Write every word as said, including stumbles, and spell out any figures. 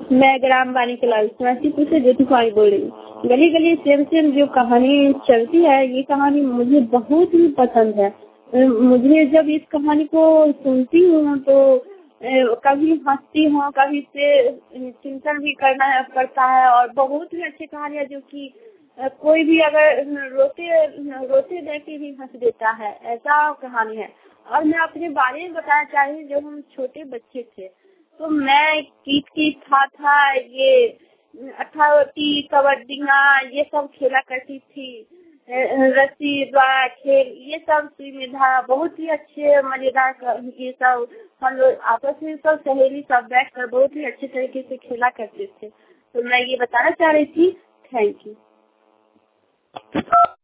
मैं ग्राम बानी कलाल समस्तीपुर से ज्योति कुमारी बोल रही हूँ। गली गली सेम सेम जो कहानी चलती है, ये कहानी मुझे बहुत ही पसंद है। मुझे जब इस कहानी को सुनती हूँ तो कभी हंसती हूँ, कभी से चिंतन भी करना पड़ता है। और बहुत ही अच्छी कहानी है जो कि कोई भी अगर रोते रोते देख के भी हंस देता है, ऐसा कहानी है। और मैं अपने बारे में बताना चाह रही हूँ, जब हम छोटे बच्चे थे तो मैं कीट कीट था था ये अठावटी कबड्डिया ये सब खेला करती थी। रस्सी द्वारा खेल ये सब सुई में धारा बहुत ही अच्छे मजेदार ये सब हम लोग आपस में सब सहेली सब बैठ कर बहुत ही अच्छे तरीके से खेला करते थे। तो मैं ये बताना चाह रही थी। Thank you.